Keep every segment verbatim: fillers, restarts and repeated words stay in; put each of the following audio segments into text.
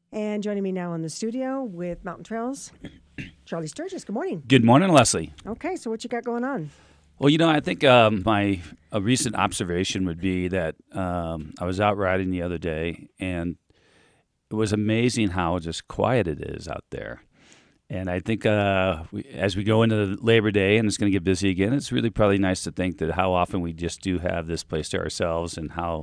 And joining me now in the studio with Mountain Trails, Charlie Sturgis. Good morning. Good morning, Leslie. Okay, so what you got going on? Well, you know, I think um, my a recent observation would be that um, I was out riding the other day, and it was amazing how just quiet it is out there. And I think uh, we, as we go into Labor Day and it's going to get busy again, it's really probably nice to think that how often we just do have this place to ourselves and how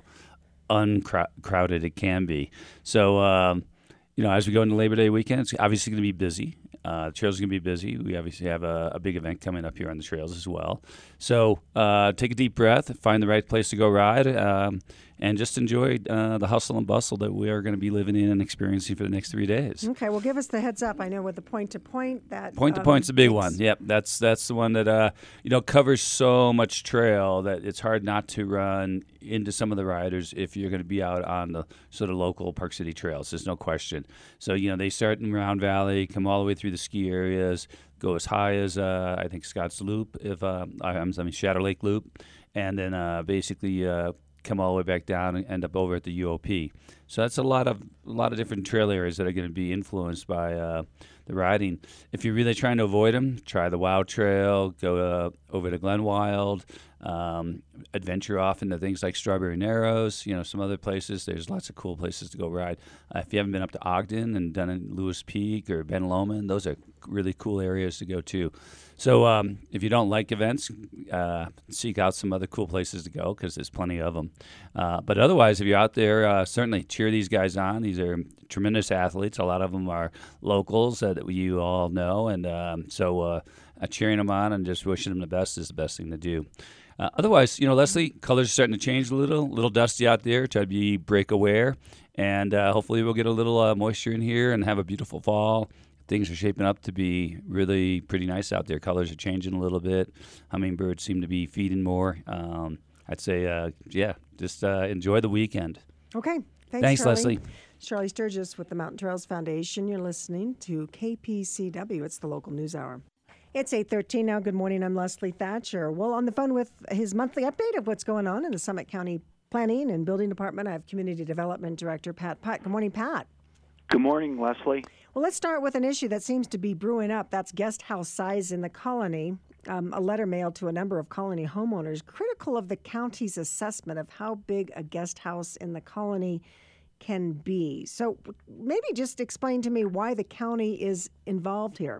uncrowded it can be. So, um, you know, as we go into Labor Day weekend, it's obviously going to be busy. Uh, the trails are going to be busy. We obviously have a, a big event coming up here on the trails as well. So uh, take a deep breath, find the right place to go ride, um, and just enjoy uh, the hustle and bustle that we are going to be living in and experiencing for the next three days. Okay, well, give us the heads up. I know with the point-to-point that... Point to um, point's the big it's- one. Yep, that's that's the one that uh, you know covers so much trail that it's hard not to run into some of the riders if you're going to be out on the sort of local Park City trails. There's no question. So you know they start in Round Valley, come all the way through the ski areas, go as high as uh, I think Scotts Loop, if uh, I, I mean Shadow Lake Loop, and then uh, basically. Uh, come all the way back down and end up over at the U O P. So that's a lot of a lot of different trail areas that are going to be influenced by uh, the riding. If you're really trying to avoid them, try the Wow Trail, go uh, over to Glen Wild, um, adventure off into things like Strawberry Narrows, you know, some other places. There's lots of cool places to go ride. Uh, if you haven't been up to Ogden and done in Lewis Peak or Ben Lomond, those are really cool areas to go to. So um, if you don't like events, uh, seek out some other cool places to go because there's plenty of them. Uh, but otherwise, if you're out there, uh, certainly cheer these guys on. These are tremendous athletes. A lot of them are locals uh, that you all know. And um, so uh, uh, cheering them on and just wishing them the best is the best thing to do. Uh, otherwise, you know, Leslie, colors are starting to change a little, a little dusty out there. Try to be break aware. And uh, hopefully we'll get a little uh, moisture in here and have a beautiful fall. Things are shaping up to be really pretty nice out there. Colors are changing a little bit. Hummingbirds seem to be feeding more. Um, I'd say, uh, yeah, just uh, enjoy the weekend. Okay, thanks, Thanks, Charlie. Leslie. Charlie Sturgis with the Mountain Trails Foundation. You're listening to K P C W. It's the local news hour. It's eight thirteen now. Good morning. I'm Leslie Thatcher. Well, on the phone with his monthly update of what's going on in the Summit County Planning and Building Department, I have Community Development Director Pat Putt. Good morning, Pat. Good morning, Leslie. Well, let's start with an issue that seems to be brewing up. That's guest house size in the colony. Um, a letter mailed to a number of colony homeowners critical of the county's assessment of how big a guest house in the colony can be. So maybe just explain to me why the county is involved here.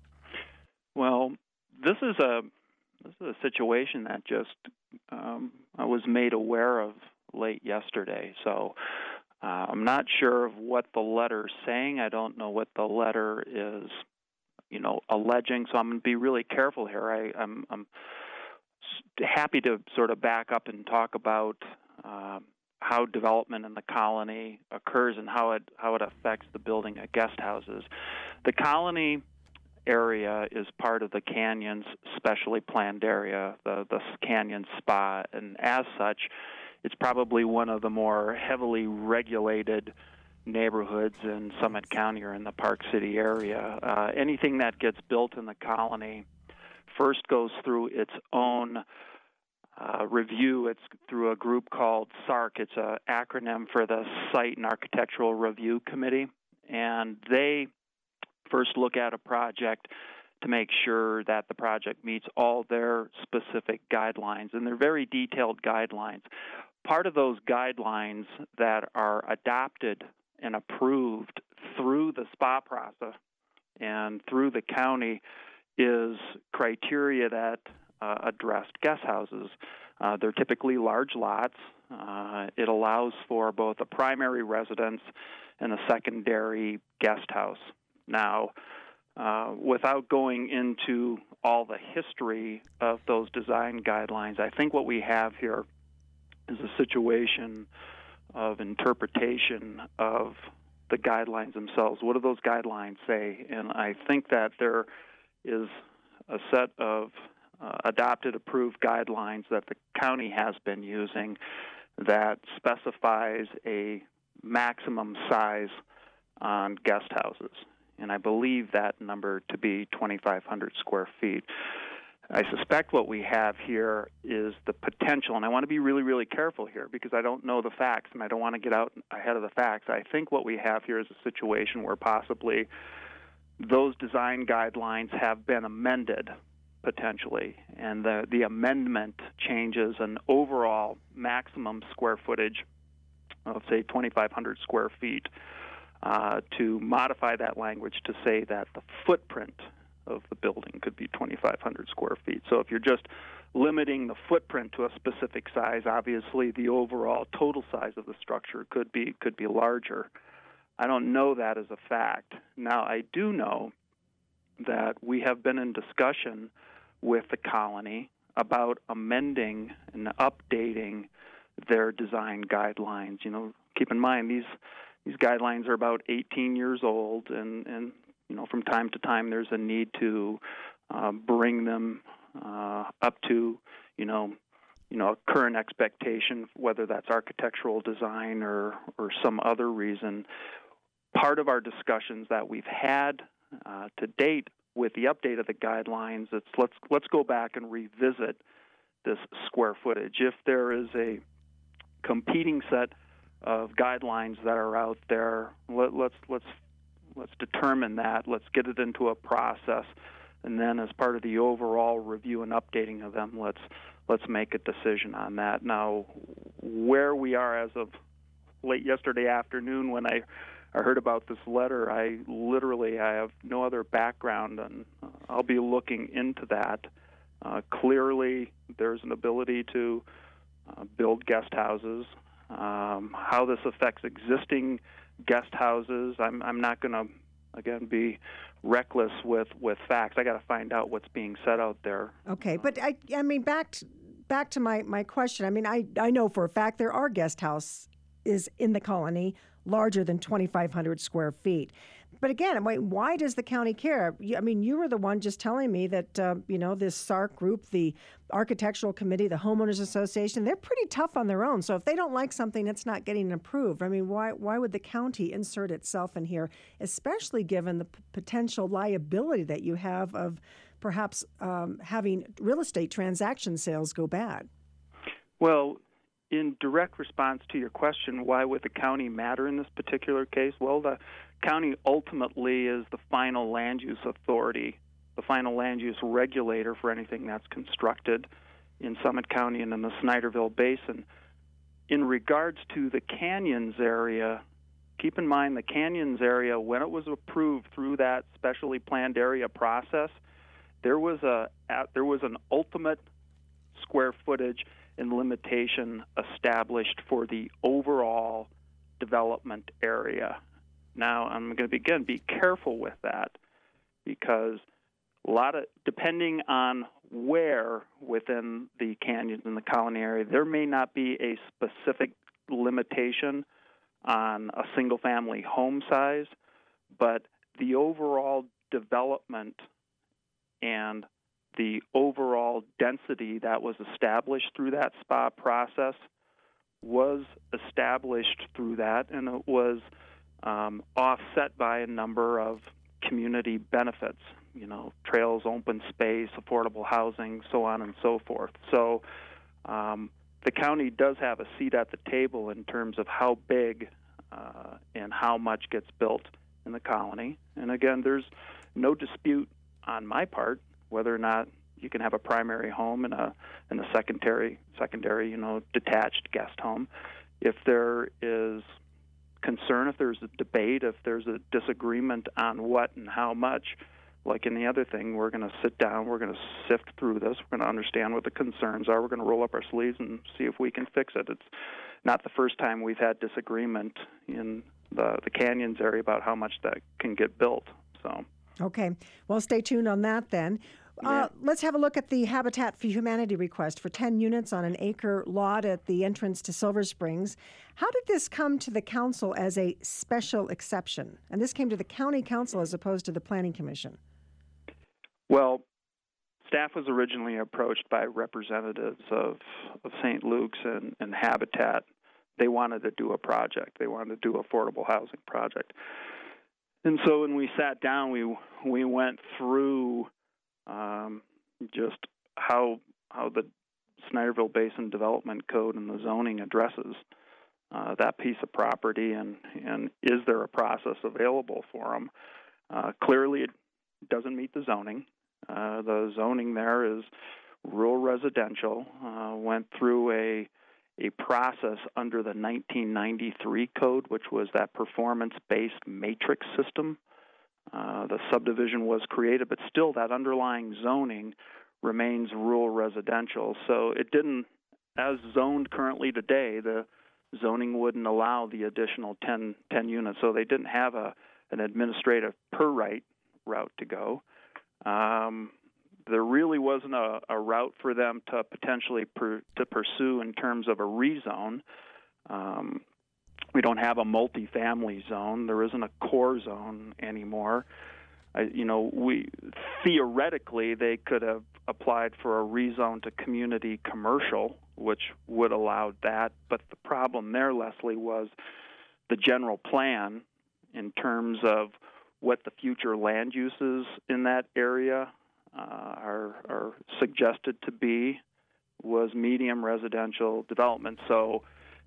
Well, this is a this is a situation that just um, I was made aware of late yesterday. So uh, I'm not sure of what the letter's saying. I don't know what the letter is, you know, alleging. So I'm going to be really careful here. I, I'm, I'm happy to sort of back up and talk about uh, how development in the colony occurs and how it how it affects the building of guest houses. The colony area is part of the Canyons specially planned area, the, the Canyon Spa, and as such, it's probably one of the more heavily regulated neighborhoods in Summit County or in the Park City area. Uh, anything that gets built in the colony first goes through its own uh, review. It's through a group called S A R C. It's an acronym for the Site and Architectural Review Committee, and they first look at a project to make sure that the project meets all their specific guidelines, and they're very detailed guidelines. Part of those guidelines that are adopted and approved through the S P A process and through the county is criteria that uh, address guest houses. Uh, they're typically large lots. Uh, it allows for both a primary residence and a secondary guest house. Now, uh, without going into all the history of those design guidelines, I think what we have here is a situation of interpretation of the guidelines themselves. What do those guidelines say? And I think that there is a set of uh, adopted, approved guidelines that the county has been using that specifies a maximum size on guest houses. And I believe that number to be twenty-five hundred square feet. I suspect what we have here is the potential, and I want to be really, really careful here because I don't know the facts and I don't want to get out ahead of the facts. I think what we have here is a situation where possibly those design guidelines have been amended potentially, and the, the amendment changes an overall maximum square footage of, say, twenty-five hundred square feet uh, to modify that language to say that the footprint of the building could be twenty-five hundred square feet. So if you're just limiting the footprint to a specific size, obviously the overall total size of the structure could be could be larger. I don't know that as a fact. Now, I do know that we have been in discussion with the colony about amending and updating their design guidelines. You know, keep in mind these these guidelines are about eighteen years old, and, and you know, from time to time there's a need to uh, bring them uh, up to, you know, you know, a current expectation, whether that's architectural design or, or some other reason. Part of our discussions that we've had uh, to date with the update of the guidelines, it's let's let's go back and revisit this square footage. If there is a competing set of guidelines that are out there, let, let's let's let's determine that. Let's get it into a process, and then as part of the overall review and updating of them, let's let's make a decision on that. Now, where we are as of late yesterday afternoon, when I I heard about this letter, I literally I have no other background, and uh, I'll be looking into that. Uh, clearly, there's an ability to uh, build guest houses. Um, how this affects existing guest houses, I'm, I'm not going to, again, be reckless with, with facts. I got to find out what's being said out there. Okay, but I, I mean, back to, back to my, my question. I mean, I, I know for a fact there are guest houses in the colony larger than twenty-five hundred square feet. But again, why does the county care? I mean, you were the one just telling me that, uh, you know, this S A R C group, the Architectural Committee, the Homeowners Association, they're pretty tough on their own. So if they don't like something, it's not getting approved. I mean, why why would the county insert itself in here, especially given the p- potential liability that you have of perhaps um, having real estate transaction sales go bad? Well, in direct response to your question, why would the county matter in this particular case? Well, the county ultimately is the final land use authority, the final land use regulator for anything that's constructed in Summit County and in the Snyderville Basin. In regards to the Canyons area, keep in mind the Canyons area, when it was approved through that specially planned area process, there was a there was an ultimate square footage and limitation established for the overall development area. Now, I'm going to begin be careful with that because a lot of depending on where within the canyons in the colony area, there may not be a specific limitation on a single-family home size, but the overall development and the overall density that was established through that S P A process was established through that, and it was um, offset by a number of community benefits, you know, trails, open space, affordable housing, so on and so forth. So um, the county does have a seat at the table in terms of how big uh, and how much gets built in the colony. And again, there's no dispute on my part whether or not you can have a primary home and a and a secondary secondary, you know, detached guest home. If there is concern, if there's a debate, if there's a disagreement on what and how much, like any other thing, we're going to sit down, we're going to sift through this, we're going to understand what the concerns are, we're going to roll up our sleeves and see if we can fix it. It's not the first time we've had disagreement in the the Canyons area about how much that can get built. So. Okay. Well, stay tuned on that then. Uh, let's have a look at the Habitat for Humanity request for ten units on an acre lot at the entrance to Silver Springs. How did this come to the council as a special exception? And this came to the county council as opposed to the planning commission. Well, staff was originally approached by representatives of, of Saint Luke's and, and Habitat. They wanted to do a project. They wanted to do an affordable housing project. And so when we sat down, we we went through Um, just how how the Snyderville Basin Development Code and the zoning addresses uh, that piece of property, and, and is there a process available for them? Uh, clearly, it doesn't meet the zoning. Uh, the zoning there is rural residential, uh, went through a a process under the nineteen ninety-three code, which was that performance-based matrix system. Uh, the subdivision was created, but still that underlying zoning remains rural residential. So it didn't, as zoned currently today, the zoning wouldn't allow the additional ten, ten units. So they didn't have a an administrative per right route to go. Um, there really wasn't a, a route for them to potentially per, to pursue in terms of a rezone. Um, we don't have a multifamily zone. There isn't a core zone anymore. I, you know, we theoretically they could have applied for a rezone to community commercial, which would allow that. But the problem there, Leslie, was the general plan in terms of what the future land uses in that area uh, are, are suggested to be was medium residential development. So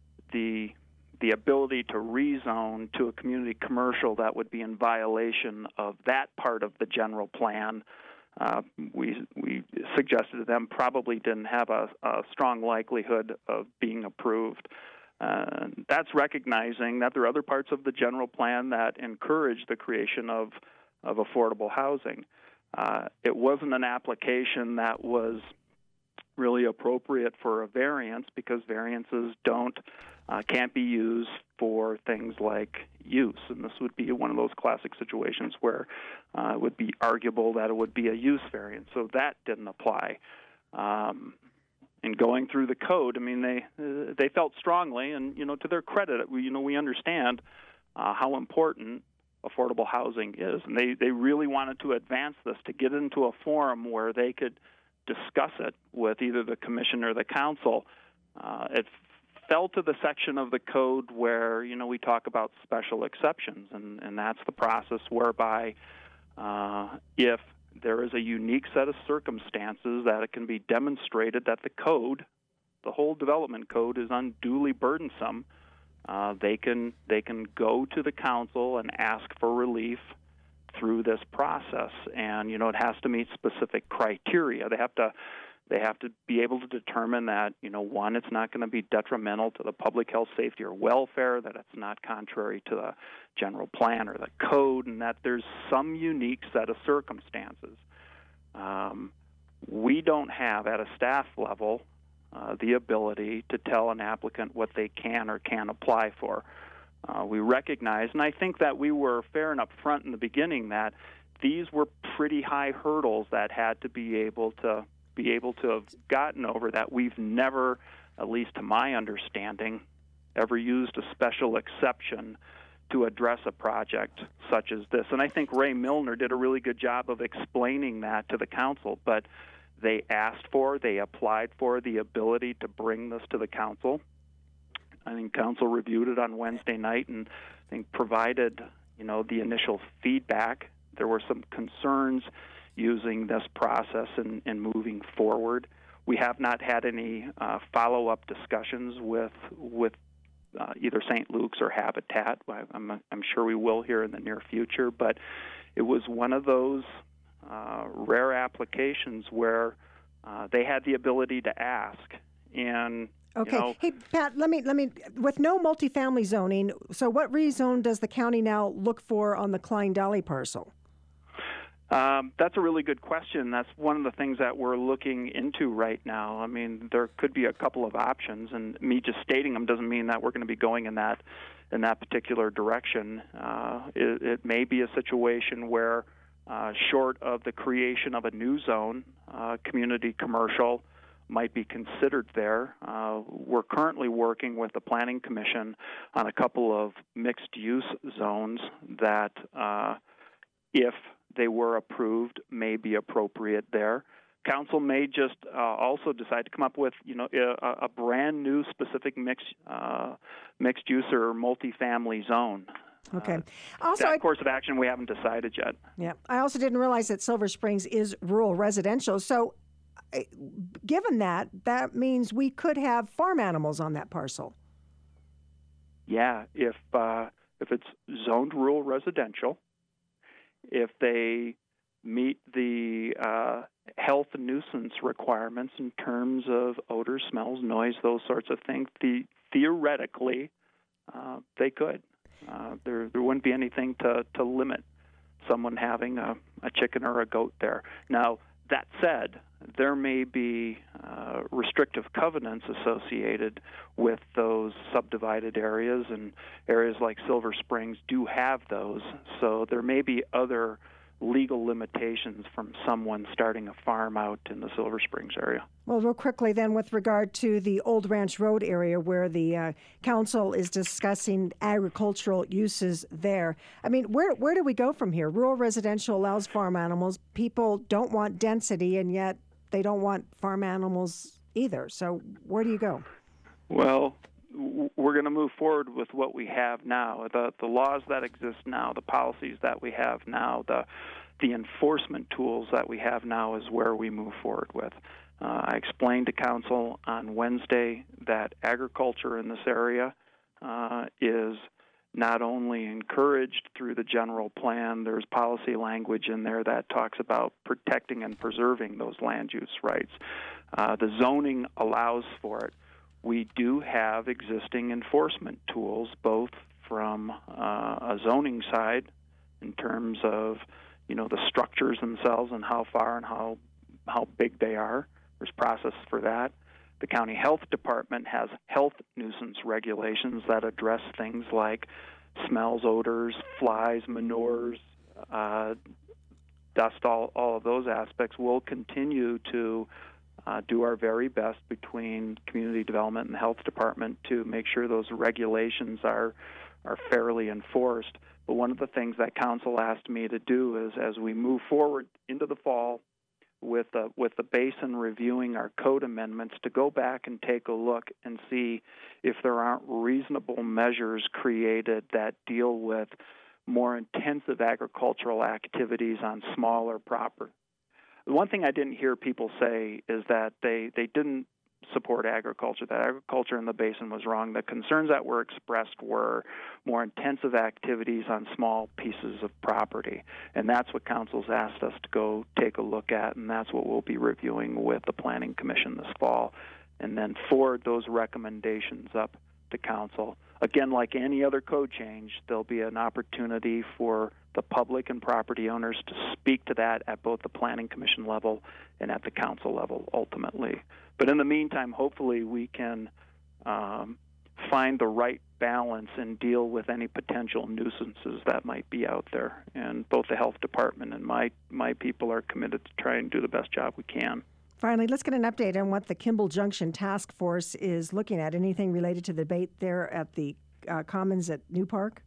the the ability to rezone to a community commercial that would be in violation of that part of the general plan, uh, we we suggested to them probably didn't have a, a strong likelihood of being approved. Uh, that's recognizing that there are other parts of the general plan that encourage the creation of, of affordable housing. Uh, it wasn't an application that was really appropriate for a variance because variances don't uh, can't be used for things like use, and this would be one of those classic situations where uh, it would be arguable that it would be a use variance. So that didn't apply. Um, And going through the code, I mean, they uh, they felt strongly, and you know, to their credit, we you know we understand uh, how important affordable housing is, and they they really wanted to advance this to get into a forum where they could discuss it with either the commission or the council. Uh, it fell to the section of the code where you know we talk about special exceptions, and and that's the process whereby uh, if there is a unique set of circumstances that it can be demonstrated that the code, the whole development code, is unduly burdensome. Uh, they can they can go to the council and ask for relief through this process, and you know it has to meet specific criteria. They have to they have to be able to determine that you know one, it's not going to be detrimental to the public health, safety, or welfare, that it's not contrary to the general plan or the code, and that there's some unique set of circumstances. Um, we don't have at a staff level uh, the ability to tell an applicant what they can or can't apply for. Uh, we recognize, and I think that we were fair and upfront in the beginning, that these were pretty high hurdles that had to be able to be able to have gotten over, that we've never, at least to my understanding, ever used a special exception to address a project such as this. And I think Ray Milner did a really good job of explaining that to the council, but they asked for, they applied for the ability to bring this to the council. I think council reviewed it on Wednesday night and I think provided, you know, the initial feedback. There were some concerns using this process and, and moving forward. We have not had any uh, follow-up discussions with with uh, either Saint Luke's or Habitat. I'm, I'm sure we will here in the near future, but it was one of those uh, rare applications where uh, they had the ability to ask. And Okay. You know, hey, Pat, let me, let me, with no multifamily zoning, so what rezone does the county now look for on the Klein-Dolly parcel? Um, that's a really good question. That's one of the things that we're looking into right now. I mean, there could be a couple of options, and me just stating them doesn't mean that we're going to be going in that in that particular direction. Uh, it, it may be a situation where, uh, short of the creation of a new zone, uh, community commercial might be considered there. Uh, we're currently working with the Planning Commission on a couple of mixed-use zones that, uh, if they were approved, may be appropriate there. Council may just uh, also decide to come up with, you know, a, a brand new specific mixed uh, mixed use or multifamily zone. Okay. Uh, also, that I, course of action we haven't decided yet. Yeah, I also didn't realize that Silver Springs is rural residential. So, given that, that means we could have farm animals on that parcel. Yeah, if uh, if it's zoned rural residential, if they meet the uh, health nuisance requirements in terms of odor, smells, noise, those sorts of things, the, theoretically, uh, they could. Uh, there there wouldn't be anything to, to limit someone having a, a chicken or a goat there. Now, that said, there may be uh, restrictive covenants associated with those subdivided areas, and areas like Silver Springs do have those. So there may be other legal limitations from someone starting a farm out in the Silver Springs area. Well, real quickly then, with regard to the Old Ranch Road area where the uh, council is discussing agricultural uses there, I mean, where where do we go from here? Rural residential allows farm animals. People don't want density, and yet they don't want farm animals either. So where do you go? Well, we're going to move forward with what we have now. The the laws that exist now, the policies that we have now, the the enforcement tools that we have now is where we move forward with. Uh, I explained to council on Wednesday that agriculture in this area uh, is not only encouraged through the general plan, there's policy language in there that talks about protecting and preserving those land use rights. Uh, the zoning allows for it. We do have existing enforcement tools, both from uh, a zoning side in terms of, you know, the structures themselves and how far and how how big they are. There's process for that. The county health department has health nuisance regulations that address things like smells, odors, flies, manures, uh, dust, all, all of those aspects. We'll continue to uh, do our very best between community development and the health department to make sure those regulations are are fairly enforced. But one of the things that council asked me to do is, as we move forward into the fall with the, with the basin reviewing our code amendments, to go back and take a look and see if there aren't reasonable measures created that deal with more intensive agricultural activities on smaller property. The one thing I didn't hear people say is that they, they didn't support agriculture, that agriculture in the basin was wrong. The concerns that were expressed were more intensive activities on small pieces of property, and that's what council's asked us to go take a look at, and that's what we'll be reviewing with the Planning Commission this fall, and then forward those recommendations up to council. Again, like any other code change, there'll be an opportunity for the public and property owners to speak to that at both the Planning Commission level and at the council level ultimately. But in the meantime, hopefully we can um, find the right balance and deal with any potential nuisances that might be out there. And both the health department and my, my people are committed to try and do the best job we can. Finally, let's get an update on what the Kimball Junction Task Force is looking at. Anything related to the debate there at the uh, Commons at New Park?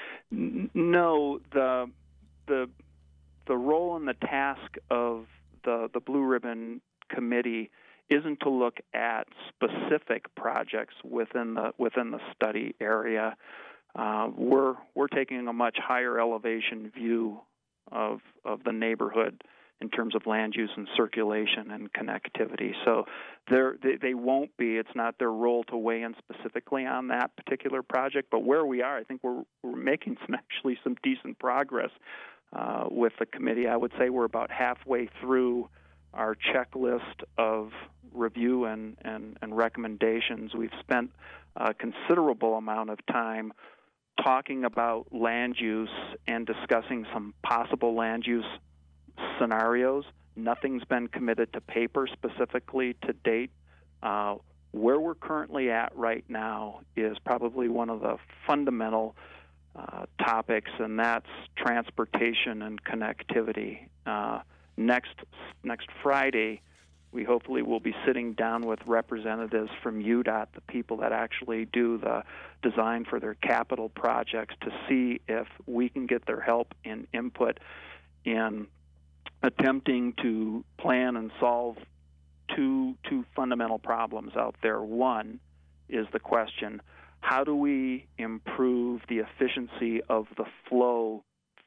No, the the the role and the task of the the Blue Ribbon Committee isn't to look at specific projects within the within the study area. Uh, we're we're taking a much higher elevation view of of the neighborhood in terms of land use and circulation and connectivity. So they they won't be, it's not their role to weigh in specifically on that particular project, but where we are, I think we're, we're making some actually some decent progress uh, with the committee. I would say we're about halfway through our checklist of review and, and, and recommendations. We've spent a considerable amount of time talking about land use and discussing some possible land use scenarios. Nothing's been committed to paper specifically to date. Uh, where we're currently at right now is probably one of the fundamental uh, topics, and that's transportation and connectivity. Uh, next next Friday, we hopefully will be sitting down with representatives from U D O T, the people that actually do the design for their capital projects, to see if we can get their help and input in attempting to plan and solve two two fundamental problems out there. One is the question, how do we improve the efficiency of the flow through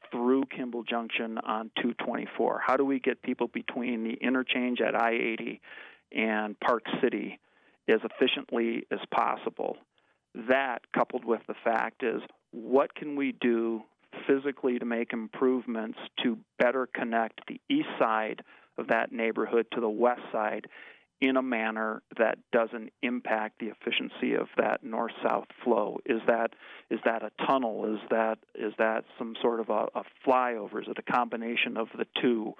through Kimball Junction on two twenty-four? How do we get people between the interchange at I eighty and Park City as efficiently as possible? That, coupled with the fact, is what can we do physically to make improvements to better connect the east side of that neighborhood to the west side in a manner that doesn't impact the efficiency of that north-south flow? Is that is that a tunnel? Is that is that some sort of a, a flyover? Is it a combination of the two?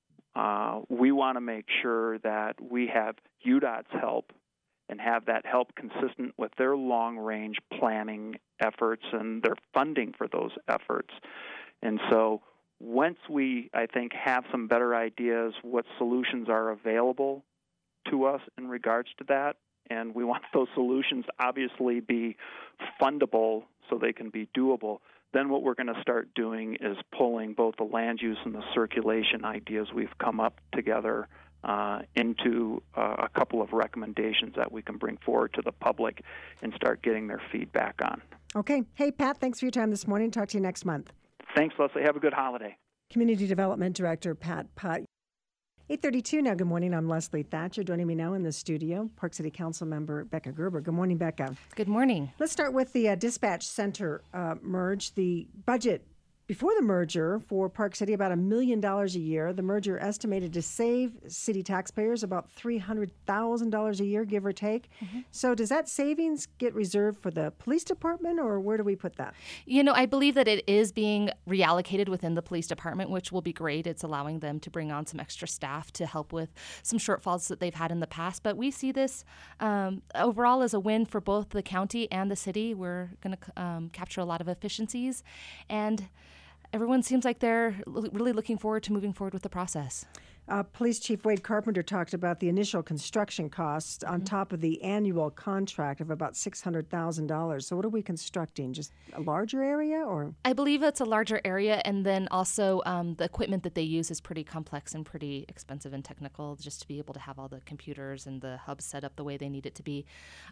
Uh, we want to make sure that we have U D O T's help and have that help consistent with their long-range planning efforts and their funding for those efforts. And so once we, I think, have some better ideas what solutions are available to us in regards to that, and we want those solutions obviously be fundable so they can be doable, then what we're going to start doing is pulling both the land use and the circulation ideas we've come up together uh, into uh, a couple of recommendations that we can bring forward to the public and start getting their feedback on. Okay. Hey, Pat, thanks for your time this morning. Talk to you next month. Thanks, Leslie. Have a good holiday. Community Development Director Pat Putt. eight thirty-two now. Good morning. I'm Leslie Thatcher. Joining me now in the studio, Park City Council Member Becca Gerber. Good morning, Becca. Good morning. Let's start with the uh, dispatch center uh, merge. The budget before the merger for Park City, about a million dollars a year. The merger estimated to save city taxpayers about three hundred thousand dollars a year, give or take. Mm-hmm. So does that savings get reserved for the police department, or where do we put that? You know, I believe that it is being reallocated within the police department, which will be great. It's allowing them to bring on some extra staff to help with some shortfalls that they've had in the past. But we see this um, overall as a win for both the county and the city. We're going to um, capture a lot of efficiencies, and everyone seems like they're really looking forward to moving forward with the process. Uh, Police Chief Wade Carpenter talked about the initial construction costs on mm-hmm. top of the annual contract of about six hundred thousand dollars. So what are we constructing? Just a larger area? Or I believe it's a larger area, and then also um, the equipment that they use is pretty complex and pretty expensive and technical just to be able to have all the computers and the hubs set up the way they need it to be.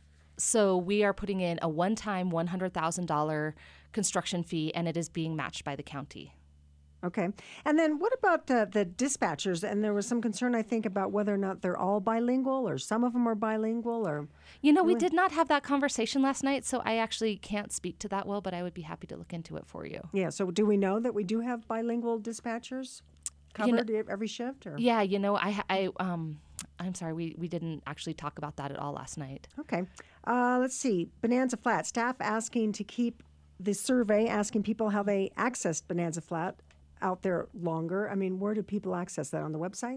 So we are putting in a one-time one hundred thousand dollars construction fee, and it is being matched by the county. Okay. And then what about uh, the dispatchers? And there was some concern, I think, about whether or not they're all bilingual, or some of them are bilingual, or... You know, we did not have that conversation last night, so I actually can't speak to that well, but I would be happy to look into it for you. Yeah, so do we know that we do have bilingual dispatchers covered you know, every shift? Or? Yeah, you know, I... I um. I'm sorry, we, we didn't actually talk about that at all last night. Okay. Uh, let's see. Bonanza Flat, staff asking to keep the survey, asking people how they accessed Bonanza Flat out there longer. I mean, where do people access that? On the website?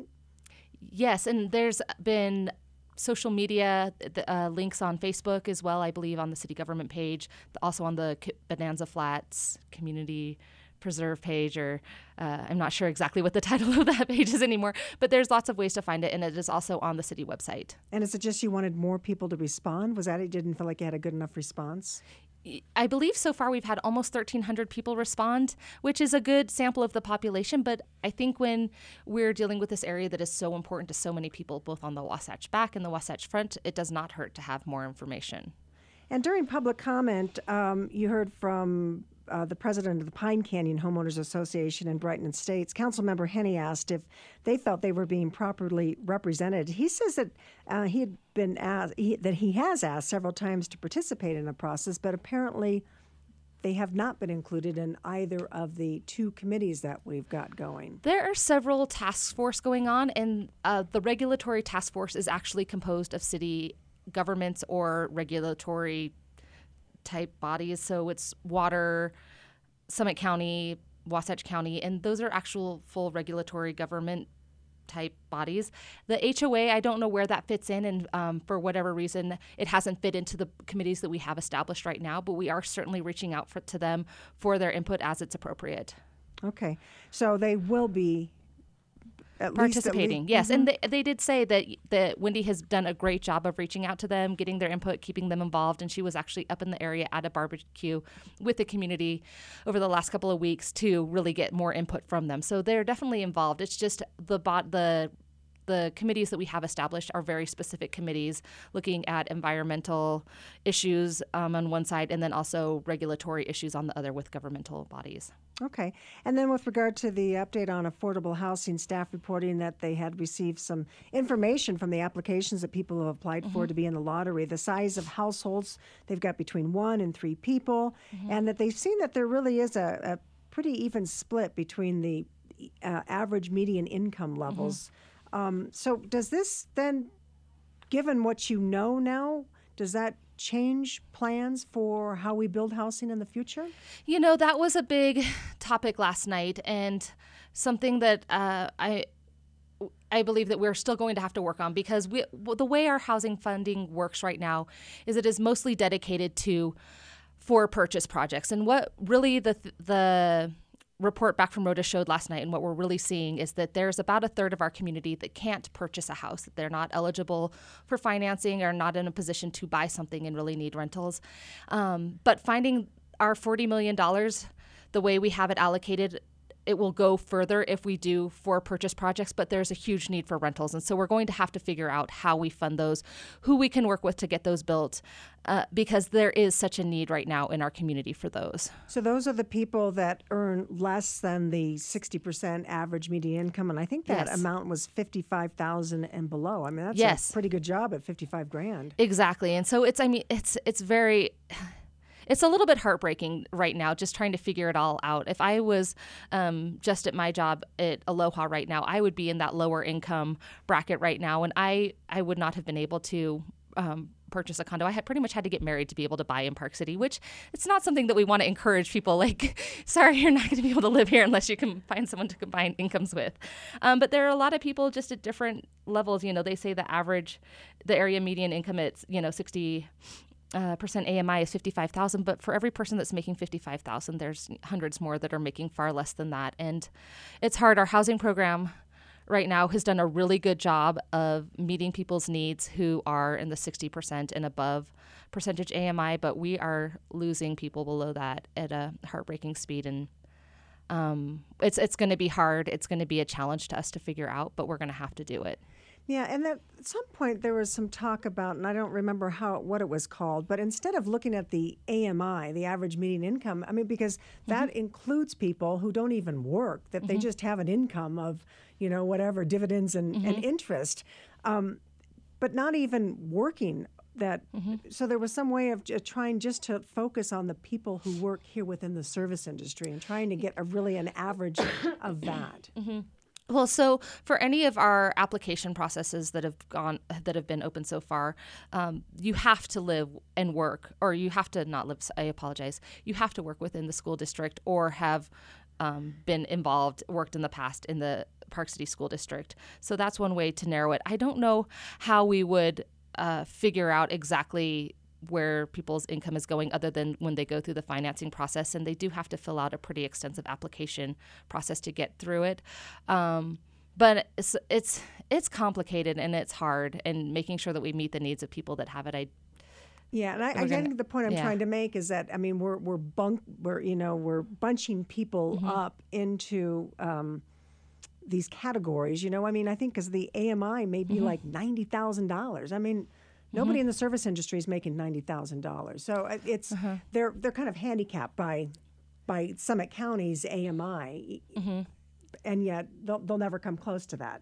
Yes, and there's been social media uh, links on Facebook as well, I believe, on the city government page, also on the Bonanza Flats community preserve page, or uh, I'm not sure exactly what the title of that page is anymore, but there's lots of ways to find it, and it is also on the city website. And is it just you wanted more people to respond? Was that it didn't feel like you had a good enough response? I believe so far we've had almost thirteen hundred people respond, which is a good sample of the population, but I think when we're dealing with this area that is so important to so many people, both on the Wasatch back and the Wasatch front, it does not hurt to have more information. And during public comment, um, you heard from Uh, the president of the Pine Canyon Homeowners Association in Brighton Estates. Councilmember Henney asked if they felt they were being properly represented. He says that uh, he had been asked, he, that he has asked several times to participate in the process, but apparently they have not been included in either of the two committees that we've got going. There are several task force going on, and uh, the regulatory task force is actually composed of city governments or regulatory type bodies. So it's Water, Summit County, Wasatch County, and those are actual full regulatory government type bodies. The H O A, I don't know where that fits in, and um, for whatever reason, it hasn't fit into the committees that we have established right now, but we are certainly reaching out for, to them for their input as it's appropriate. Okay. So they will be At participating, least, yes. Mm-hmm. And they, they did say that that Wendy has done a great job of reaching out to them, getting their input, keeping them involved. And she was actually up in the area at a barbecue with the community over the last couple of weeks to really get more input from them. So they're definitely involved. It's just the bot, the the committees that we have established are very specific committees looking at environmental issues um, on one side and then also regulatory issues on the other with governmental bodies. Okay. And then with regard to the update on affordable housing, staff reporting that they had received some information from the applications that people have applied mm-hmm. for to be in the lottery, the size of households, they've got between one and three people, mm-hmm. and that they've seen that there really is a, a pretty even split between the uh, average median income levels. Mm-hmm. Um, so does this then, given what you know now, does that change plans for how we build housing in the future? You know, that was a big topic last night, and something that uh, I I believe that we're still going to have to work on, because we, the way our housing funding works right now is it is mostly dedicated to for purchase projects. And what really the the report back from Rhoda showed last night, and what we're really seeing is that there's about a third of our community that can't purchase a house, that they're not eligible for financing or not in a position to buy something and really need rentals. Um, but finding our forty million dollars, the way we have it allocated, it will go further if we do for purchase projects, but there's a huge need for rentals. And so we're going to have to figure out how we fund those, who we can work with to get those built, uh, because there is such a need right now in our community for those. So those are the people that earn less than the sixty percent average median income. And I think that Yes. amount was fifty-five thousand and below. I mean, that's Yes. a pretty good job at fifty-five grand. Exactly. And so it's, I mean, it's, it's very... It's a little bit heartbreaking right now, just trying to figure it all out. If I was um, just at my job at Aloha right now, I would be in that lower income bracket right now, and I, I would not have been able to um, purchase a condo. I had pretty much had to get married to be able to buy in Park City, which it's not something that we want to encourage people. Like, sorry, you're not going to be able to live here unless you can find someone to combine incomes with. Um, but there are a lot of people just at different levels. You know, they say the average, the area median income, it's, you know, sixty Uh, percent A M I is fifty-five thousand, but for every person that's making fifty-five thousand, there's hundreds more that are making far less than that. And it's hard. Our housing program right now has done a really good job of meeting people's needs who are in the sixty percent and above percentage A M I, but we are losing people below that at a heartbreaking speed. And um, it's it's going to be hard. It's going to be a challenge to us to figure out, but we're going to have to do it. Yeah, and at some point there was some talk about, and I don't remember how what it was called, but instead of looking at the A M I, the average median income, I mean, because that mm-hmm. includes people who don't even work, that mm-hmm. they just have an income of, you know, whatever, dividends and, mm-hmm. and interest, um, but not even working. That mm-hmm. So there was some way of j- trying just to focus on the people who work here within the service industry and trying to get a really an average of that. Mm-hmm. Well, so for any of our application processes that have gone, that have been open so far, um, you have to live and work, or you have to not live, I apologize, you have to work within the school district or have um, been involved, worked in the past in the Park City School District. So that's one way to narrow it. I don't know how we would uh, figure out exactly where people's income is going other than when they go through the financing process, and they do have to fill out a pretty extensive application process to get through it. Um, but it's, it's it's complicated and it's hard, and making sure that we meet the needs of people that have it. I Yeah, and I, I gonna, think the point I'm yeah. trying to make is that I mean we're we're bunk we're you know we're bunching people mm-hmm. up into um, these categories. You know, I mean I think because the A M I may be mm-hmm. like ninety thousand dollars. I mean. Nobody mm-hmm. in the service industry is making ninety thousand dollars, so it's uh-huh. they're they're kind of handicapped by by Summit County's A M I, mm-hmm. and yet they'll they'll never come close to that.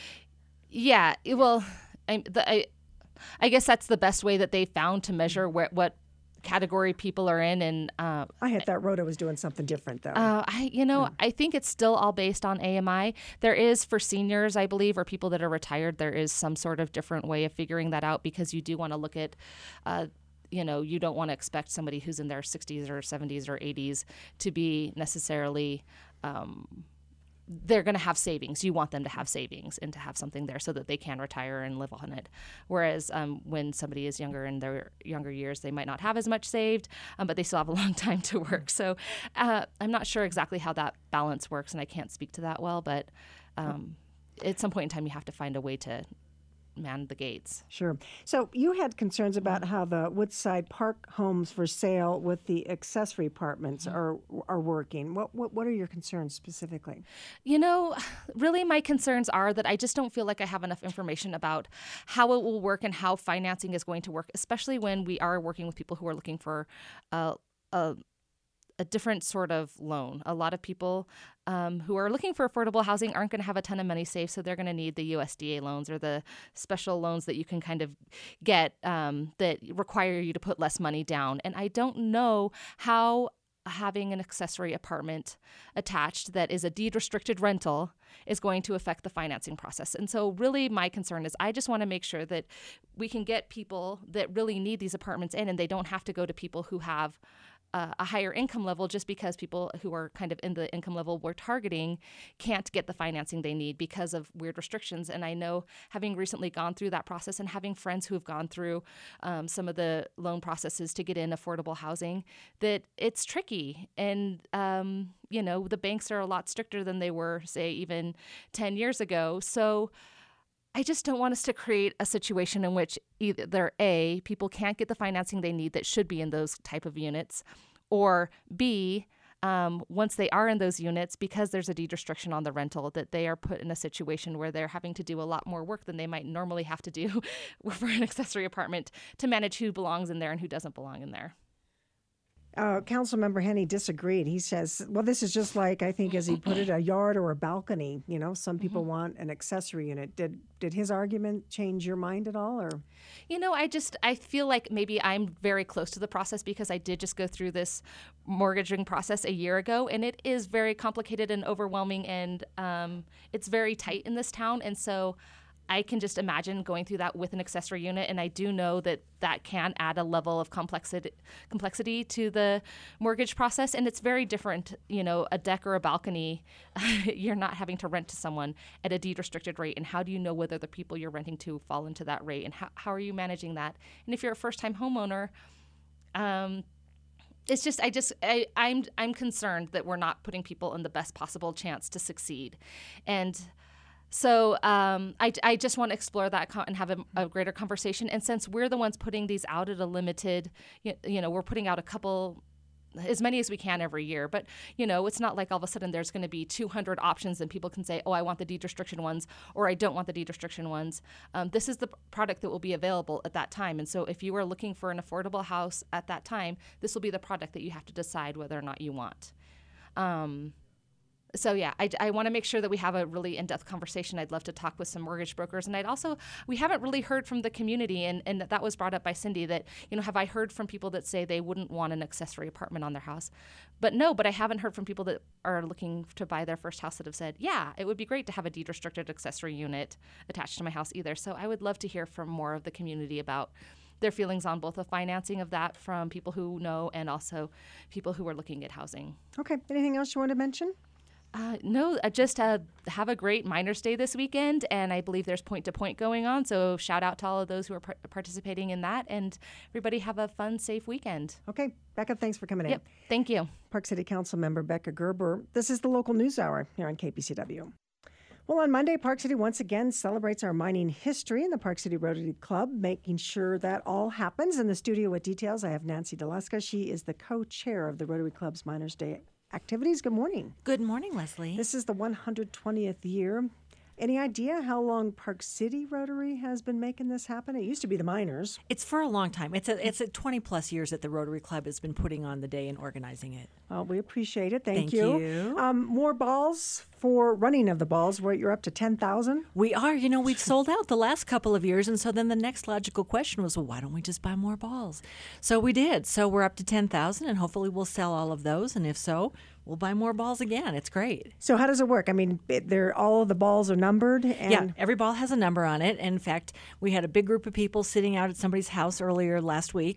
Yeah, well, I, the, I I guess that's the best way that they found to measure where, what category people are in. And uh, I had thought Rhoda was doing something different, though. Uh, I, you know, yeah. I think it's still all based on A M I. There is for seniors, I believe, or people that are retired, there is some sort of different way of figuring that out, because you do want to look at, uh, you know, you don't want to expect somebody who's in their sixties or seventies or eighties to be necessarily. Um, they're going to have savings. You want them to have savings and to have something there so that they can retire and live on it. Whereas um, when somebody is younger in their younger years, they might not have as much saved, um, but they still have a long time to work. So uh, I'm not sure exactly how that balance works, and I can't speak to that well, but um, at some point in time, you have to find a way to man the gates. Sure. So you had concerns about how the Woodside Park homes for sale with the accessory apartments mm-hmm. are are working. What, what what are your concerns specifically? You know, really my concerns are that I just don't feel like I have enough information about how it will work and how financing is going to work, especially when we are working with people who are looking for uh, a a different sort of loan. A lot of people um, who are looking for affordable housing aren't going to have a ton of money saved, so they're going to need the U S D A loans or the special loans that you can kind of get um, that require you to put less money down. And I don't know how having an accessory apartment attached that is a deed-restricted rental is going to affect the financing process. And so really my concern is I just want to make sure that we can get people that really need these apartments in, and they don't have to go to people who have Uh, a higher income level just because people who are kind of in the income level we're targeting can't get the financing they need because of weird restrictions. And I know, having recently gone through that process and having friends who have gone through um, some of the loan processes to get in affordable housing, that it's tricky. And, um, you know, the banks are a lot stricter than they were, say, even ten years ago. So I just don't want us to create a situation in which either A, people can't get the financing they need that should be in those type of units, or B, um, once they are in those units, because there's a deed restriction on the rental, that they are put in a situation where they're having to do a lot more work than they might normally have to do for an accessory apartment to manage who belongs in there and who doesn't belong in there. Uh, Councilmember Henney disagreed. He says, well, this is just like, I think, as he put it, a yard or a balcony. You know, some people mm-hmm. want an accessory unit. Did did his argument change your mind at all? Or, you know, I just, I feel like maybe I'm very close to the process because I did just go through this mortgaging process a year ago, and it is very complicated and overwhelming, and um, it's very tight in this town. And so I can just imagine going through that with an accessory unit, and I do know that that can add a level of complexity complexity to the mortgage process, and it's very different. You know, a deck or a balcony, you're not having to rent to someone at a deed-restricted rate, and how do you know whether the people you're renting to fall into that rate, and how, how are you managing that? And if you're a first-time homeowner, um, it's just, I just, I, I'm, I'm concerned that we're not putting people in the best possible chance to succeed, and So um, I, I just want to explore that and have a, a greater conversation. And since we're the ones putting these out at a limited, you, you know, we're putting out a couple, as many as we can every year. But, you know, it's not like all of a sudden there's going to be two hundred options and people can say, oh, I want the deed restriction ones, or I don't want the deed restriction ones. Um, this is the product that will be available at that time. And so if you are looking for an affordable house at that time, this will be the product that you have to decide whether or not you want. Um So, yeah, I, I want to make sure that we have a really in-depth conversation. I'd love to talk with some mortgage brokers. And I'd also, we haven't really heard from the community, and, and that was brought up by Cindy, that, you know, have I heard from people that say they wouldn't want an accessory apartment on their house? But no, but I haven't heard from people that are looking to buy their first house that have said, yeah, it would be great to have a deed-restricted accessory unit attached to my house either. So I would love to hear from more of the community about their feelings on both the financing of that from people who know and also people who are looking at housing. Okay. Anything else you want to mention? Uh, no, uh, just uh, have a great Miners Day this weekend, and I believe there's Point to Point going on, so shout out to all of those who are par- participating in that, and everybody have a fun, safe weekend. Okay, Becca, thanks for coming in. Yep, thank you. Park City Council member Becca Gerber. This is the local news hour here on K P C W. Well, on Monday, Park City once again celebrates our mining history, and the Park City Rotary Club making sure that all happens. In the studio with details, I have Nancy Deluska. She is the co-chair of the Rotary Club's Miners Day activities. Good morning. Good morning, Leslie. This is the one hundred twentieth year. Any idea how long Park City Rotary has been making this happen? It used to be the miners. It's for a long time. It's a, it's a twenty plus years that the Rotary Club has been putting on the day and organizing it. Well, we appreciate it. Thank, Thank you. you. Um, more balls for running of the balls. Where you're up to ten thousand. We are. You know, we've sold out the last couple of years, and so then the next logical question was, well, why don't we just buy more balls? So we did. So we're up to ten thousand, and hopefully we'll sell all of those. And if so, we'll buy more balls again. It's great. So how does it work? I mean, they're all of the balls are numbered. And yeah, every ball has a number on it. And in fact, we had a big group of people sitting out at somebody's house earlier last week.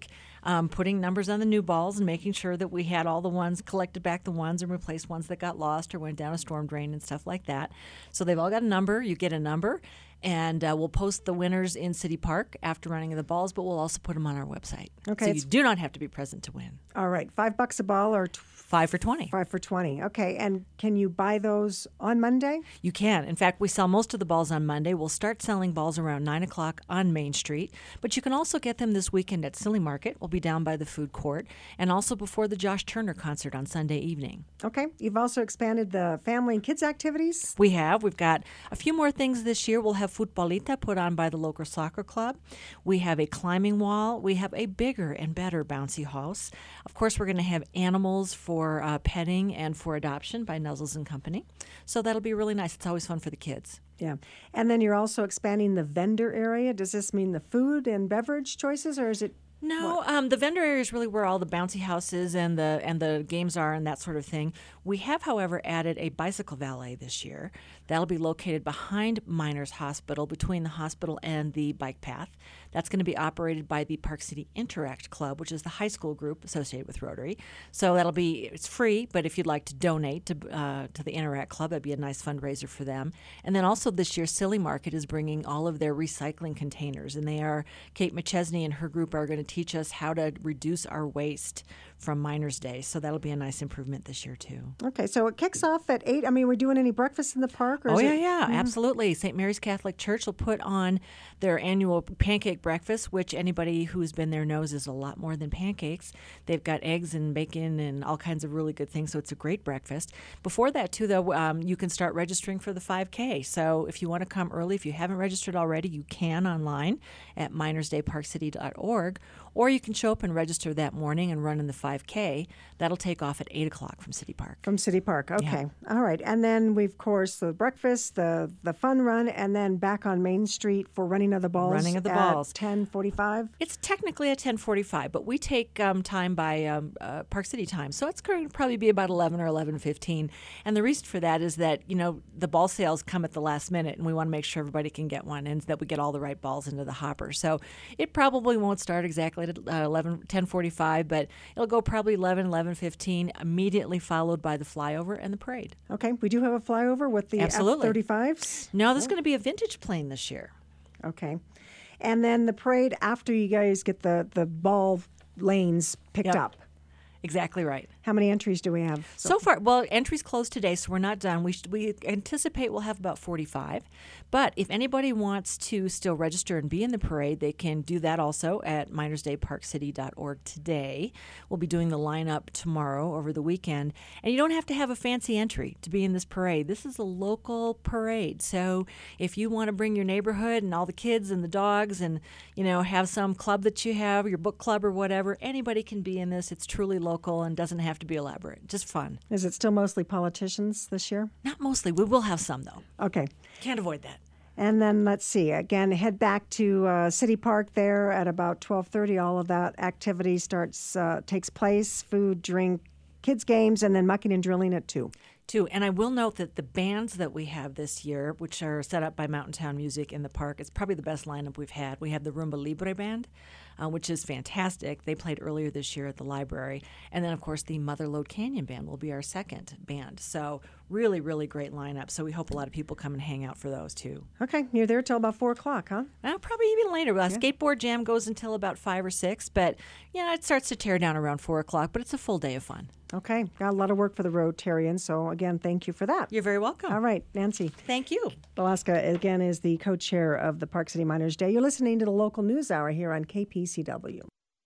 um, putting numbers on the new balls and making sure that we had all the ones, collected back the ones and replaced ones that got lost or went down a storm drain and stuff like that. So they've all got a number. You get a number. And uh, we'll post the winners in City Park after running of the balls, but we'll also put them on our website. Okay, so it's- you do not have to be present to win. All right, five bucks a ball or t- Five for twenty. five for twenty. Okay, and can you buy those on Monday? You can. In fact, we sell most of the balls on Monday. We'll start selling balls around nine o'clock on Main Street, but you can also get them this weekend at Silly Market. We'll be down by the food court, and also before the Josh Turner concert on Sunday evening. Okay, you've also expanded the family and kids activities. We have. We've got a few more things this year. We'll have Futbolita put on by the local soccer club. We have a climbing wall. We have a bigger and better bouncy house. Of course, we're going to have animals for uh, petting and for adoption by Nuzzles and Company. So that'll be really nice. It's always fun for the kids. Yeah, and then you're also expanding the vendor area. Does this mean the food and beverage choices, or is it? No, um, the vendor area is really where all the bouncy houses and the and the games are and that sort of thing. We have, however, added a bicycle valet this year. That'll be located behind Miners Hospital, between the hospital and the bike path. That's going to be operated by the Park City Interact Club, which is the high school group associated with Rotary. So that'll be, it's free, but if you'd like to donate to uh, to the Interact Club, that'd be a nice fundraiser for them. And then also this year, Silly Market is bringing all of their recycling containers, and they are, Kate McChesney and her group are going to teach us how to reduce our waste from Miners Day. So that'll be a nice improvement this year, too. Okay, so it kicks off at eight. I mean, we're doing any breakfast in the park? Or Oh, is yeah, it, yeah, absolutely. Saint Mary's Catholic Church will put on their annual pancake breakfast, which anybody who's been there knows is a lot more than pancakes. They've got eggs and bacon and all kinds of really good things, so it's a great breakfast. Before that, too, though, um, you can start registering for the five K. So if you want to come early, if you haven't registered already, you can online at miners day park city dot org, or you can show up and register that morning and run in the five K. That'll take off at eight o'clock from City Park. From City Park, okay. All right, and then we've, of course, the breakfast, the the fun run, and then back on Main Street for Running of the Balls. Running of the at Balls. ten forty-five. It's technically at ten forty-five, but we take um, time by um, uh, Park City time. So it's going to probably be about eleven or eleven fifteen. And the reason for that is that, you know, the ball sales come at the last minute, and we want to make sure everybody can get one and that we get all the right balls into the hopper. So it probably won't start exactly at uh, eleven, ten forty-five, but it'll go probably eleven, eleven fifteen, immediately followed by the flyover and the parade. Okay, we do have a flyover with the Absolutely. F thirty-fives. No, there's going to be a vintage plane this year. Okay. And then the parade after you guys get the, the ball lanes picked Yep. up. Exactly right. How many entries do we have? So far, well, entries closed today, so we're not done. We, sh- we anticipate we'll have about forty-five. But if anybody wants to still register and be in the parade, they can do that also at miners day park city dot org today. We'll be doing the lineup tomorrow over the weekend. And you don't have to have a fancy entry to be in this parade. This is a local parade. So if you want to bring your neighborhood and all the kids and the dogs and, you know, have some club that you have, your book club or whatever, anybody can be in this. It's truly local and doesn't have to be elaborate. Just fun. Is it still mostly politicians this year? Not mostly. We will have some, though. Okay. Can't avoid that. And then let's see, again, head back to uh, City Park there at about twelve thirty. All of that activity starts, uh, takes place, food, drink, kids' games, and then mucking and drilling at two. Too. And I will note that the bands that we have this year, which are set up by Mountain Town Music in the park, it's probably the best lineup we've had. We have the Rumba Libre Band, uh, which is fantastic. They played earlier this year at the library. And then, of course, the Motherlode Canyon Band will be our second band. So really, really great lineup. So we hope a lot of people come and hang out for those, too. Okay, you're there till about four o'clock, huh? Uh, probably even later. Uh, Skateboard Jam goes until about five or six, but yeah, it starts to tear down around four o'clock, but it's a full day of fun. Okay, got a lot of work for the Rotarians, so again, thank you for that. You're very welcome. All right, Nancy. Thank you. Alaska, again, is the co-chair of the Park City Miners Day. You're listening to the local news hour here on K P C W.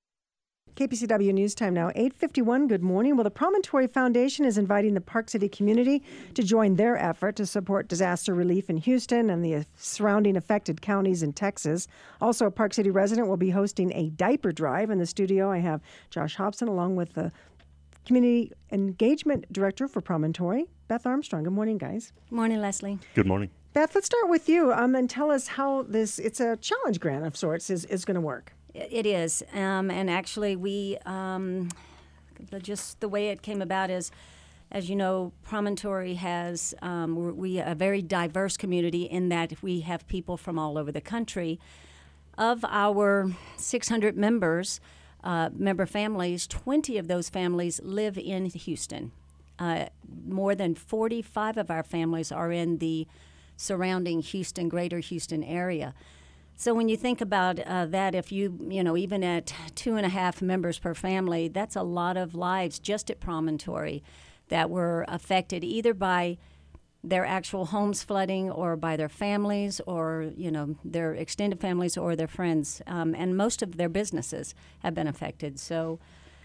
K P C W News Time now, eight fifty-one. Good morning. Well, the Promontory Foundation is inviting the Park City community to join their effort to support disaster relief in Houston and the surrounding affected counties in Texas. Also, a Park City resident will be hosting a diaper drive. In the studio, I have Josh Hobson along with the Community Engagement Director for Promontory, Beth Armstrong. Good morning, guys. Good morning, Leslie. Good morning. Beth, let's start with you um, and tell us how this, it's a challenge grant of sorts, is, is going to work. It is, um, and actually we, um, the, just the way it came about is, as you know, Promontory has, um, we're, we a very diverse community in that we have people from all over the country. Of our six hundred members, uh, member families, twenty of those families live in Houston. Uh, more than forty-five of our families are in the surrounding Houston, greater Houston area. So when you think about uh, that, if you, you know, even at two and a half members per family, that's a lot of lives just at Promontory that were affected either by their actual homes flooding or by their families or, you know, their extended families or their friends. Um, and most of their businesses have been affected. So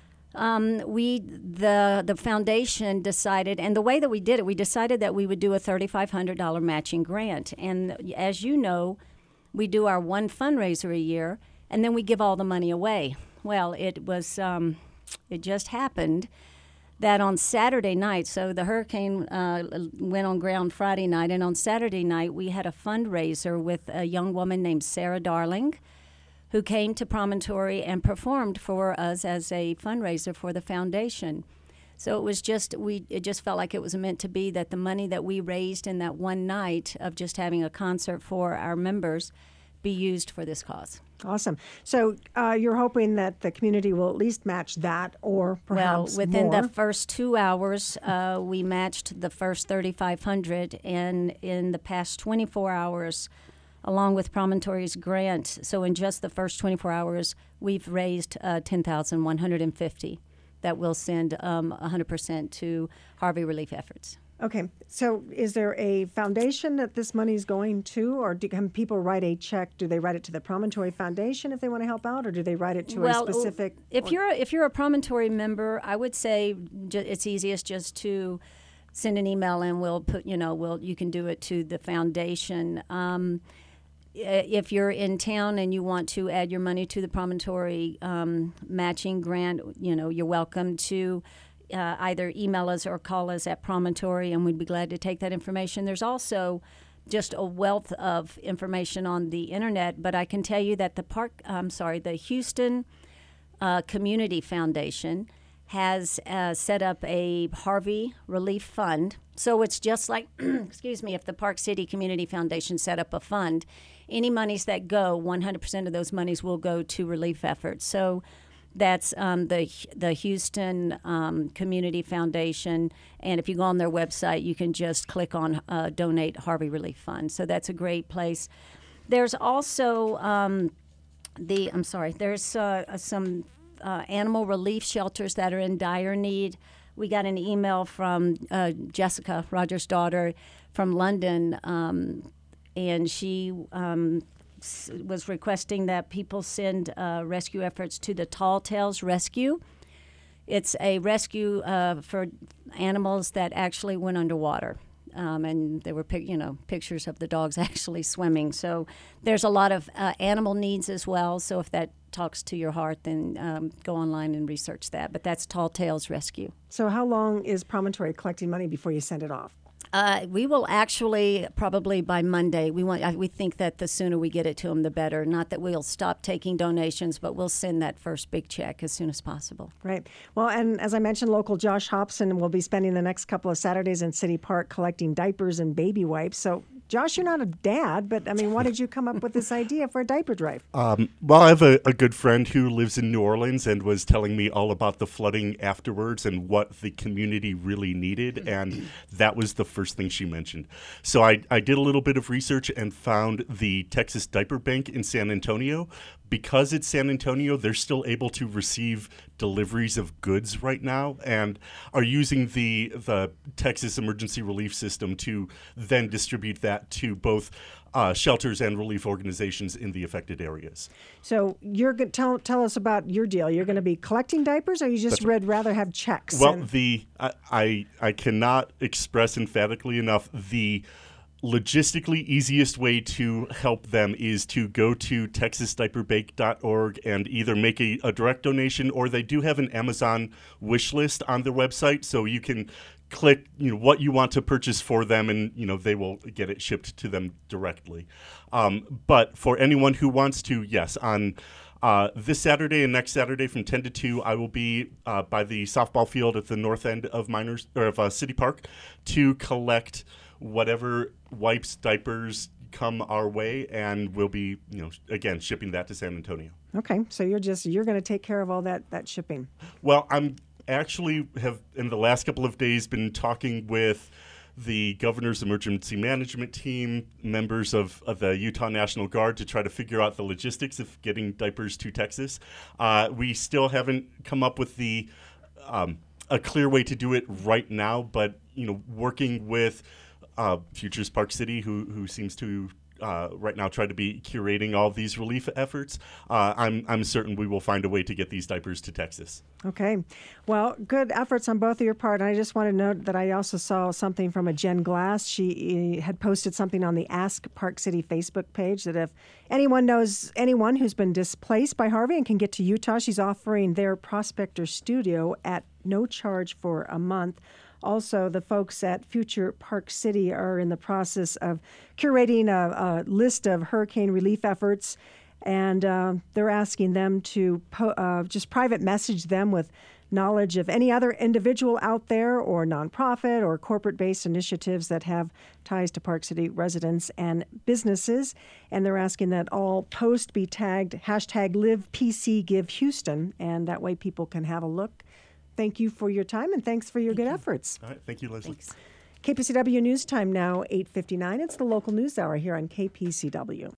Um, we the the foundation decided, and the way that we did it, we decided that we would do a thirty-five hundred dollars matching grant. And as you know, we do our one fundraiser a year, and then we give all the money away. Well, it was um, it just happened that on Saturday night, so the hurricane uh, went on ground Friday night, and on Saturday night we had a fundraiser with a young woman named Sarah Darling, who came to Promontory and performed for us as a fundraiser for the foundation. So it was just, we it just felt like it was meant to be that the money that we raised in that one night of just having a concert for our members be used for this cause. Awesome. So uh, you're hoping that the community will at least match that or perhaps Well, within more. the first two hours, uh, we matched the first thirty-five hundred, and in the past twenty-four hours, along with Promontory's grant, so in just the first twenty-four hours, we've raised uh, ten thousand one hundred fifty that we'll send um, one hundred percent to Harvey relief efforts. Okay. So is there a foundation that this money is going to, or do, can people write a check? Do they write it to the Promontory Foundation if they want to help out, or do they write it to well, a specific? If or, you're a, if you're a Promontory member, I would say ju- it's easiest just to send an email, and we'll put, you know, we'll you can do it to the foundation. Um, If you're in town and you want to add your money to the Promontory um, matching grant, you know, you're welcome to uh, either email us or call us at Promontory, and we'd be glad to take that information. There's also just a wealth of information on the internet, but I can tell you that the park, I'm sorry, the Houston uh, Community Foundation has uh, set up a Harvey Relief Fund. So it's just like, excuse me, if the Park City Community Foundation set up a fund, any monies that go, one hundred percent of those monies will go to relief efforts. So that's um, the the Houston um, Community Foundation, and if you go on their website, you can just click on uh, Donate Harvey Relief Fund. So that's a great place. There's also um, the, I'm sorry, there's uh, some uh, animal relief shelters that are in dire need. We got an email from uh, Jessica, Roger's daughter, from London, um, and she um, s- was requesting that people send uh, rescue efforts to the Tall Tales Rescue. It's a rescue uh, for animals that actually went underwater. Um, and there were, pic- you know, pictures of the dogs actually swimming. So there's a lot of uh, animal needs as well. So if that talks to your heart, then um, go online and research that. But that's Tall Tales Rescue. So how long is Promontory collecting money before you send it off? Uh, we will actually probably by Monday. We want. We think that the sooner we get it to them, the better. Not that we'll stop taking donations, but we'll send that first big check as soon as possible. Right. Well, and as I mentioned, local Josh Hobson will be spending the next couple of Saturdays in City Park collecting diapers and baby wipes. So, Josh, you're not a dad, but I mean, why did you come up with this idea for a diaper drive? Um, well, I have a, a good friend who lives in New Orleans and was telling me all about the flooding afterwards and what the community really needed, and that was the first thing she mentioned. So I, I did a little bit of research and found the Texas Diaper Bank in San Antonio. Because it's San Antonio, they're still able to receive deliveries of goods right now and are using the the Texas Emergency Relief System to then distribute that to both uh, shelters and relief organizations in the affected areas. So you're going tell tell us about your deal. You're going to be collecting diapers, or you just would rather have checks? Well, and- the I, I I cannot express emphatically enough the logistically easiest way to help them is to go to texas diaper bank dot org and either make a, a direct donation, or they do have an Amazon wish list on their website, so you can click, you know, what you want to purchase for them, and you know they will get it shipped to them directly. Um, but for anyone who wants to, yes, on Uh, this Saturday and next Saturday from ten to two, I will be uh, by the softball field at the north end of Miners or of uh, City Park to collect whatever wipes, diapers, come our way, and we'll be, you know, again, shipping that to San Antonio. Okay, so you're just you're going to take care of all that that shipping. Well, I'm actually have in the last couple of days been talking with the governor's emergency management team, members of, of the Utah National Guard, to try to figure out the logistics of getting diapers to Texas. Uh, we still haven't come up with the um, a clear way to do it right now, but you know, working with uh, Futures Park City, who who seems to uh, right now try to be curating all of these relief efforts, uh, I'm I'm certain we will find a way to get these diapers to Texas. Okay. Well, good efforts on both of your part. And I just want to note that I also saw something from a Jen Glass. She uh, had posted something on the Ask Park City Facebook page that if anyone knows anyone who's been displaced by Harvey and can get to Utah, she's offering their Prospector Studio at no charge for a month. Also, the folks at Future Park City are in the process of curating a, a list of hurricane relief efforts, and uh, they're asking them to po- uh, just private message them with knowledge of any other individual out there or nonprofit or corporate-based initiatives that have ties to Park City residents and businesses. And they're asking that all posts be tagged hashtag LivePCGiveHouston, and that way people can have a look. Thank you for your time, and thanks for your good efforts. All right. Thank you, Leslie. Thanks. K P C W News Time now, eight fifty-nine. It's the local news hour here on K P C W.